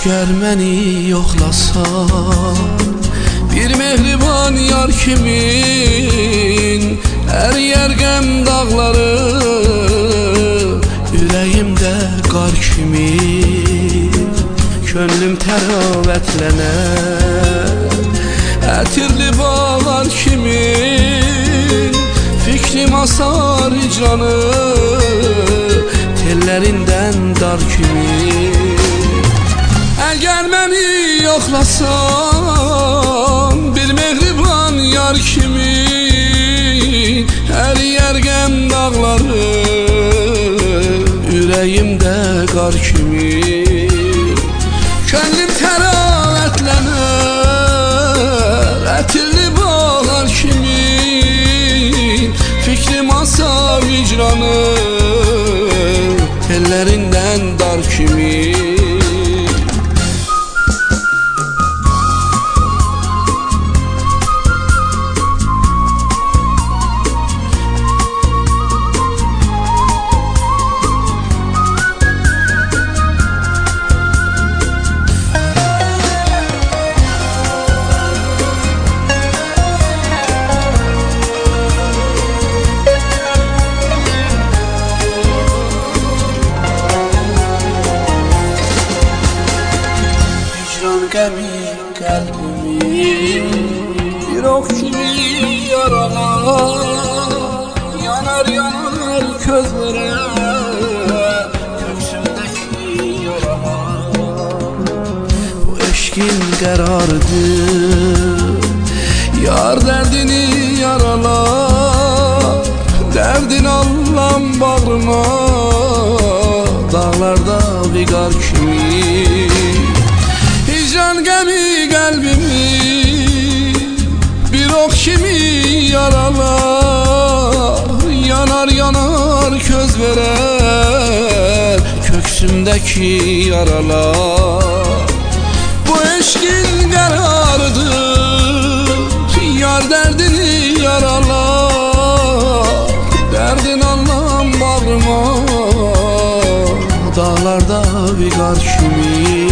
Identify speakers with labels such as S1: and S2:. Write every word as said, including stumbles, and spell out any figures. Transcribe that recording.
S1: Əgər məni yoxlasan bir mehriban yar kimin, əriyər qəm dağları ürəyimdə qar kimi. Könlüm təravətlənər ətirli bağlar kimi, fikrim asar hicranı tellərindən dar kimi. Əgər məni yoxlasan bir mehriban yar kimi, əriyər qəm dağları ürəyimdə qar kimi. Könlüm təravətlənər ətirli bağlar kimi, fikrim asar hicranı tellərindən dar kimi. Qəmi qəlbimi bir ox kimi yaralar, yanar yanar közlərə köksümdəki yaralar. Bu eşqin qərarıdır, yar dərdini yaralar, dərdin allam bağrıma dağlarda viqar kimi. Hicran qəmi qəlbimi bir ox kimi yaralar, yanar yanar köz verər köksümdəki yaralar. Bu eşqin qərarıdır, yar dərdini yaralar, dərdin anlam bağrıma dağlarda viqar kimi.